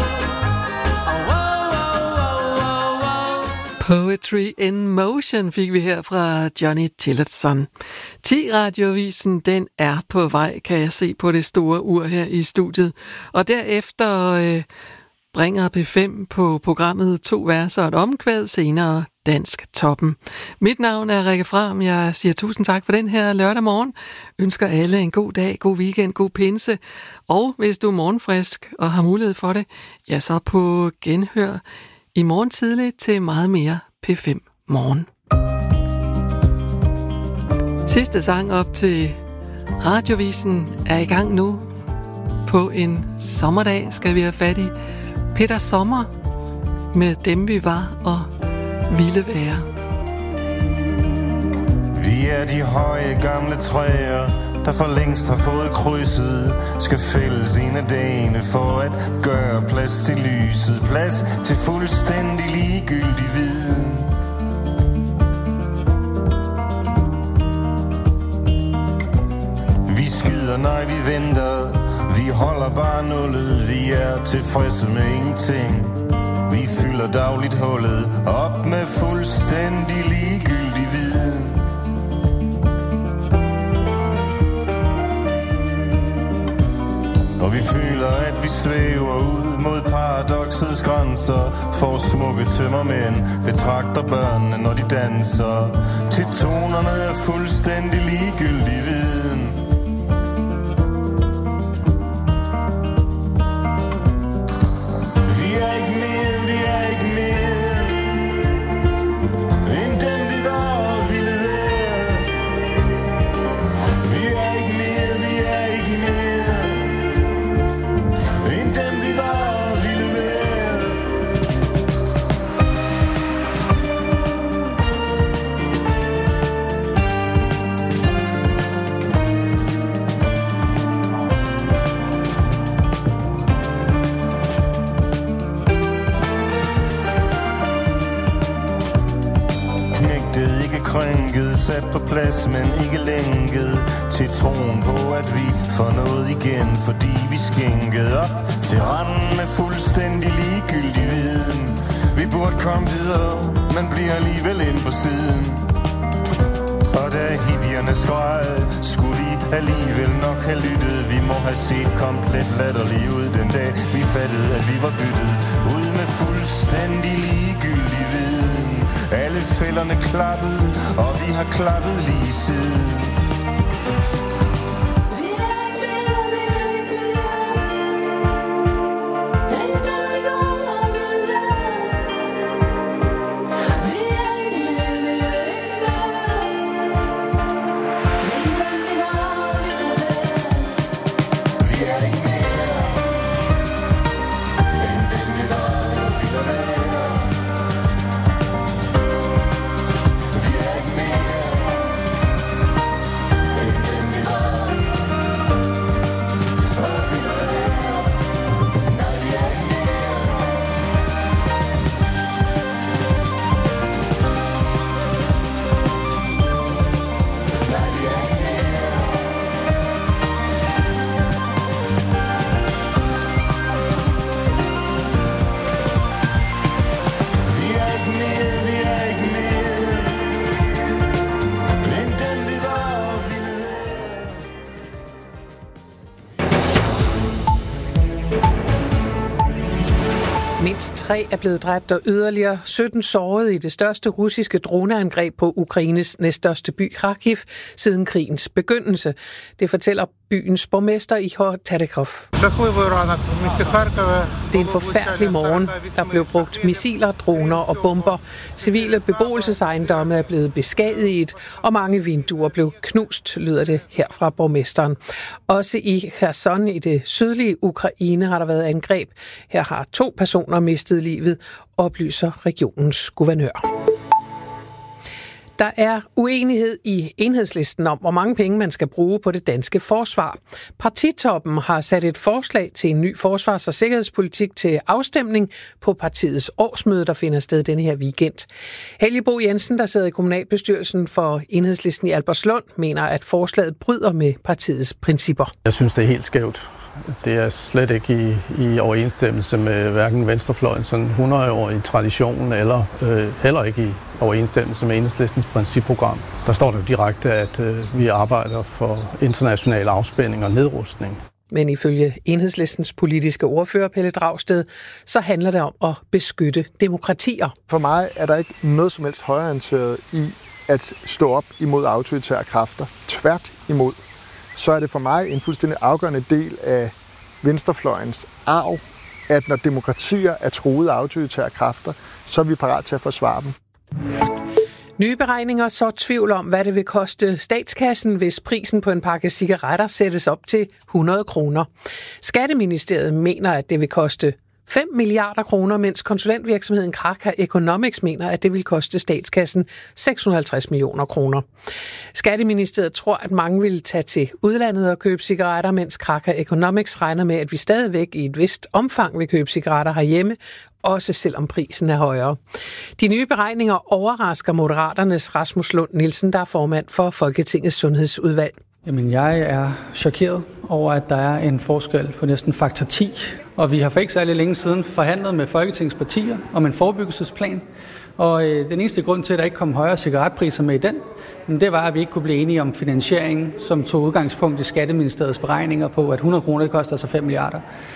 Speaker 2: whoa, whoa.
Speaker 9: Poetry in Motion fik vi her fra Johnny Tillotson. 10 Radiovisen, den er på vej, kan jeg se på det store ur her i studiet. Og derefter bringer P5 på programmet 2 vers og et omkvæd, senere Dansk Toppen. Mit navn er Rikke Fram. Jeg siger tusind tak for den her lørdag morgen. Ønsker alle en god dag, god weekend, god pinse. Og hvis du er morgenfrisk og har mulighed for det, ja, så på genhør i morgen tidligt til meget mere P5 Morgen. Sidste sang op til Radiovisen er i gang nu. På en sommerdag skal vi have fat i Peter Sommer med Dem vi var og ville være.
Speaker 20: Vi er de høje gamle træer, der for længst har fået krydset, skal fælles en af dagene for at gøre plads til lyset, plads til fuldstændig ligegyldig viden. Vi skyder, nej vi venter, vi holder bare nullet, vi er tilfredse med ingenting. Vi fylder dagligt hullet op med fuldstændig ligegyldig viden. Og vi føler, at vi svæver ud mod paradoksets grænser, for smukke tømmermænd betragter børnene, når de danser, til tonerne er fuldstændig ligegyldig viden. Vi er ikke mere, vi er ikke mere, end dem vi var og ville være. Vi er ikke mere, vi er ikke mere, end dem vi var og ville være. Knægtet, ikke krænket, sat på plads, men ikke lænket, til troen på, at vi får noget igen, fordi vi skænkede op til randen med fuldstændig ligegyldig viden. Vi burde komme videre, men bliver alligevel ind på siden. Og da hippierne skreg, skulle vi alligevel nok have lyttet. Vi må have set komplet latterlig ud den dag, vi fattede, at vi var byttet ud med fuldstændig ligegyldig viden. Alle fælderne klappede, og vi har klappet lige siden.
Speaker 1: Mindst 3 er blevet dræbt og yderligere 17 såret i det største russiske droneangreb på Ukraines næststørste by Kharkiv siden krigens begyndelse. Det fortæller byens borgmester Ihor Tadekov. Det er en forfærdelig morgen. Der blev brugt missiler, droner og bomber. Civile beboelsesejendomme er blevet beskadiget, og mange vinduer blev knust, lyder det her fra borgmesteren. Også i Kherson i det sydlige Ukraine har der været angreb. Her har 2 personer mistet livet, oplyser regionens guvernør. Der er uenighed i Enhedslisten om, hvor mange penge man skal bruge på det danske forsvar. Partitoppen har sat et forslag til en ny forsvars- og sikkerhedspolitik til afstemning på partiets årsmøde, der finder sted denne her weekend. Helge Bo Jensen, der sidder i kommunalbestyrelsen for Enhedslisten i Albertslund, mener, at forslaget bryder med partiets principper.
Speaker 7: Jeg synes, det er helt skævt. Det er slet ikke i overensstemmelse med hverken venstrefløjens sådan 100-årige tradition, eller heller ikke i overensstemmelse med Enhedslistens principprogram. Der står det jo direkte, at vi arbejder for international afspænding og nedrustning.
Speaker 1: Men ifølge Enhedslistens politiske ordfører Pelle Dragsted, så handler det om at beskytte demokratier.
Speaker 6: For mig er der ikke noget som helst højreorienteret i at stå op imod autoritære kræfter. Tvært imod. Så er det for mig en fuldstændig afgørende del af venstrefløjens arv, at når demokratier er truet af autoritære kræfter, så er vi parat til at forsvare dem.
Speaker 1: Nye beregninger så tvivl om, hvad det vil koste statskassen, hvis prisen på en pakke cigaretter sættes op til 100 kroner. Skatteministeriet mener, at det vil koste 5 milliarder kroner, mens konsulentvirksomheden Kraka Economics mener, at det vil koste statskassen 650 millioner kroner. Skatteministeriet tror, at mange vil tage til udlandet og købe cigaretter, mens Kraka Economics regner med, at vi stadigvæk i et vist omfang vil købe cigaretter herhjemme, også selvom prisen er højere. De nye beregninger overrasker Moderaternes Rasmus Lund Nielsen, der er formand for Folketingets Sundhedsudvalg.
Speaker 3: Jamen, jeg er chokeret over, at der er en forskel på næsten faktor 10. Og vi har for ikke særlig længe siden forhandlet med Folketingets partier om en forebyggelsesplan. Og den eneste grund til, at der ikke kom højere cigaretpriser med i den, det var, at vi ikke kunne blive enige om finansieringen, som tog udgangspunkt i Skatteministeriets beregninger på, at 100 kroner koster altså 5 milliarder.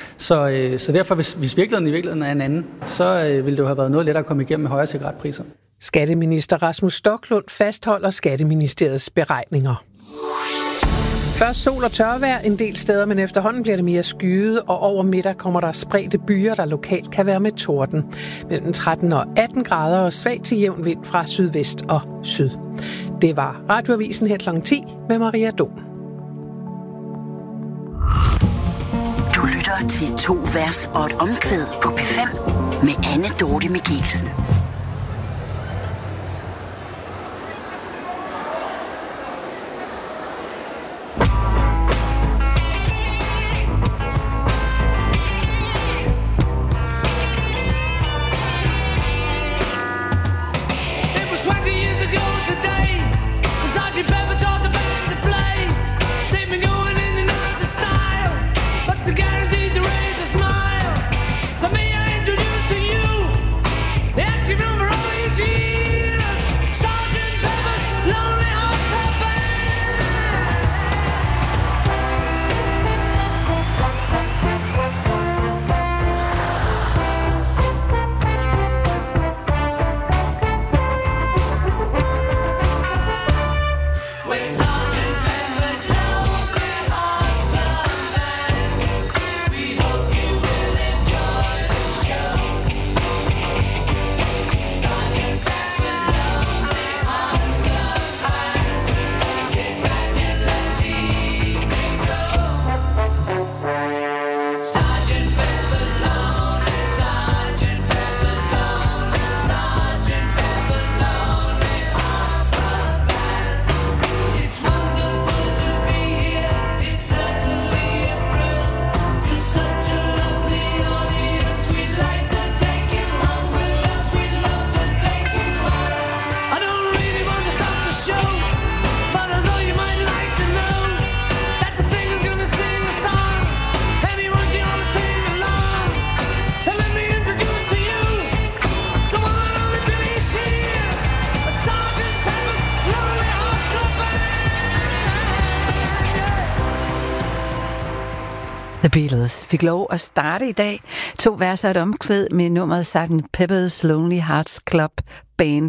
Speaker 3: Så derfor, hvis virkeligheden er en anden, så ville det jo have været noget lettere at komme igennem med højere cigaretpriser.
Speaker 1: Skatteminister Rasmus Stoklund fastholder Skatteministeriets beregninger. Først sol og tørvejr en del steder, men efterhånden bliver det mere skyet, og over middag kommer der spredte byer, der lokalt kan være med torden. Mellem 13 og 18 grader og svag til jævn vind fra sydvest og syd. Det var Radioavisen her kl. 10 med Maria Dom.
Speaker 8: Du lytter til 2 vers og et omkvæd på P5 med Anne Dorte Mikkelsen.
Speaker 4: The Beatles fik lov at starte i dag. 2 vers og et omkvæd med nummeret Sgt. Pepper's Lonely Hearts Club Band.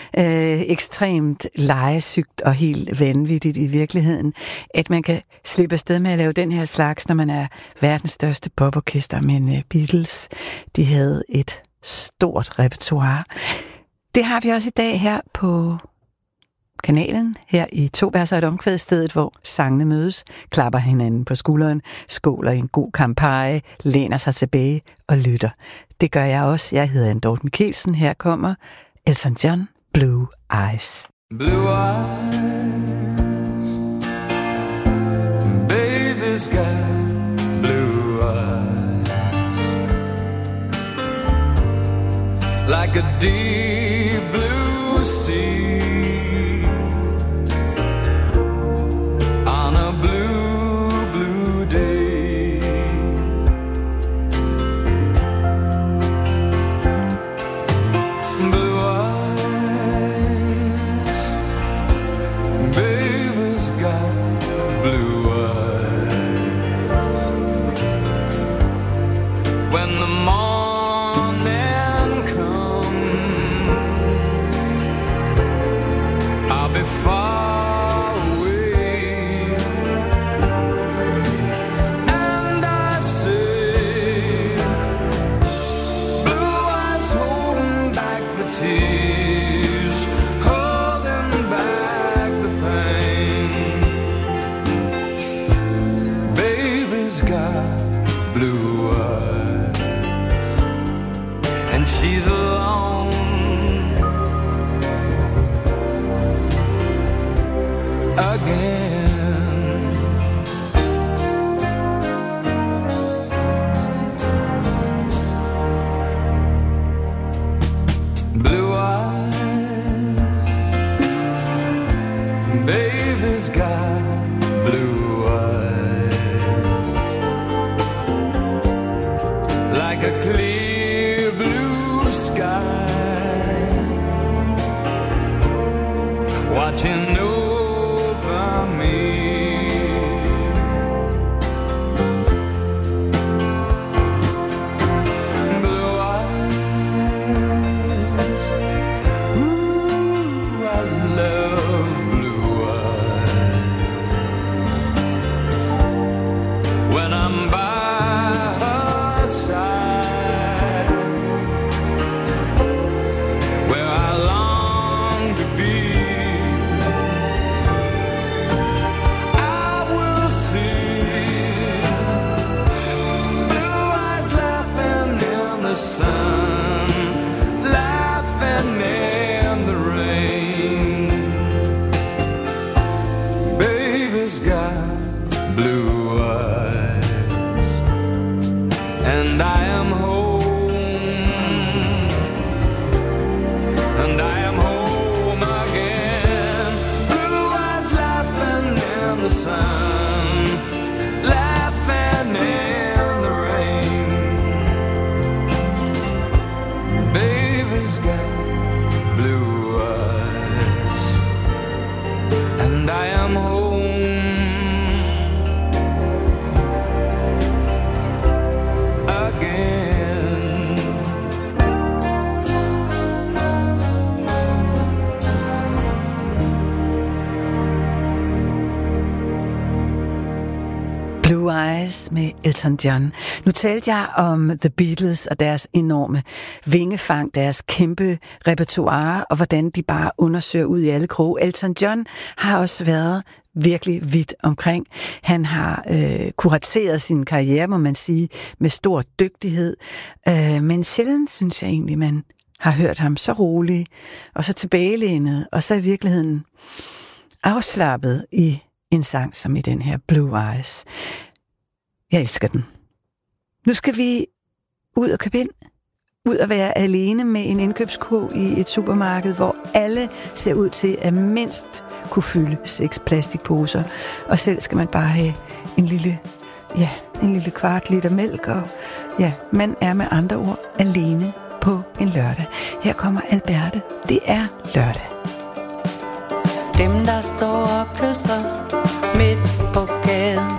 Speaker 4: Ekstremt legesygt og helt vanvittigt i virkeligheden, at man kan slippe afsted med at lave den her slags, når man er verdens største poporkester. Men Beatles, de havde et stort repertoire. Det har vi også i dag her på kanalen, her i 2 vers og et omkvæd, stedet hvor sangene mødes, klapper hinanden på skulderen, skåler i en god Campari, læner sig tilbage og lytter. Det gør jeg også. Jeg hedder Anne Dorte Mikkelsen. Her kommer Elton John, Blue Eyes.
Speaker 18: Blue eyes, baby's got blue eyes, like a deep blue sea on a blue, blue day. Blue eyes, baby's got blue eyes. When the morning comes, I'll be far away, and I say, blue eyes holding back the tears, holding back the pain. Baby's got blue eyes, and she's alone again. Blue eyes, baby's got blue eyes, like a clear blue sky, watching over me. Blue eyes, ooh, I love blue eyes. When I'm by her side, where I long to be, I will see blue eyes laughing in the sun, laughing in the rain. Baby's got blue eyes, and I am home, and I am home again. Blue eyes laughing in the sun, laughing in the rain. Baby's got blue eyes, and I am home again.
Speaker 4: Blue Eyes med Elton John. Nu talte jeg om The Beatles og deres enorme vingefang, deres kæmpe repertoire, og hvordan de bare undersøger ud i alle kroge. Elton John har også været virkelig vidt omkring. Han har kurateret sin karriere, må man sige, med stor dygtighed. Men sjældent synes jeg egentlig, man har hørt ham så rolig, og så tilbagelænet, og så i virkeligheden afslappet i en sang som i den her Blue Eyes. Jeg elsker den. Nu skal vi ud og købe ind. Ud og være alene med en indkøbskurv i et supermarked, hvor alle ser ud til at mindst kunne fylde 6 plastikposer. Og selv skal man bare have en lille kvart liter mælk. Og ja, man er med andre ord alene på en lørdag. Her kommer Alberte. Det er lørdag.
Speaker 5: Dem, der står og kysser midt